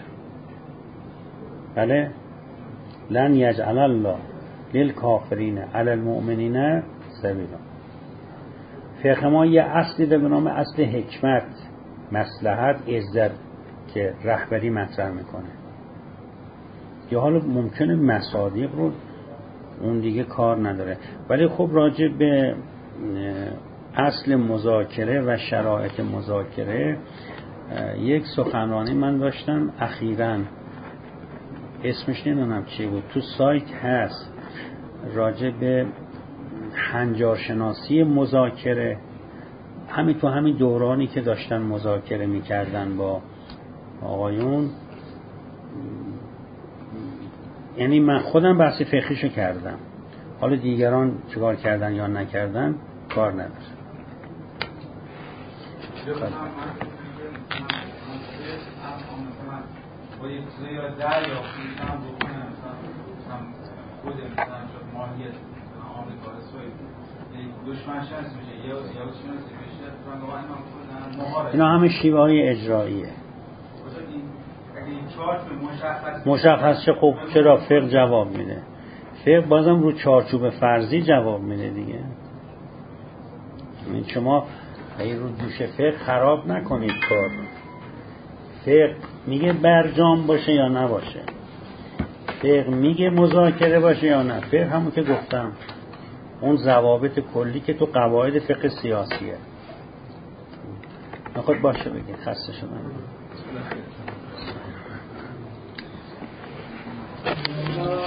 بله لن یجعل الله للکافرین علی المؤمنین سبیلا. فقه ما یه اصلی به نام اصل حکمت، مصلحت، عزت که رهبری مطرح میکنه. یا حالا ممکنه مصادیق رو اون دیگه کار نداره، ولی خب راجع به اصل مذاکره و شرایط مذاکره، یک سخنرانی من داشتم اخیراً، اسمش نمیدونم چی بود، تو سایت هست، راجع به هنجارشناسی مذاکره، همین تو همین دورانی که داشتن مذاکره میکردن با آقایون. یعنی من خودم بحث فقهیشو کردم، حالا دیگران چیکار کردن یا نکردن کار نداره. با یک چیزایی یا دریافتی هم بکنم مثلا خود مثلا شد ماهیت آمریکا اسرائیل دشمن شناسی میشه یا شناسی میشه اینا همه شیوه های اجراییه. مشخص چه خوب، چرا فقه جواب میده، فقه بازم رو چارچوب فرضی جواب میده دیگه. شما رو دوش فقه خراب نکنید کار. فقه میگه برجام باشه یا نباشه، فقه میگه مذاکره باشه یا نه. فقه همون که گفتم اون ضوابط کلی که تو قواعد فقه سیاسیه. نخواد باشه بگید خسته شدم.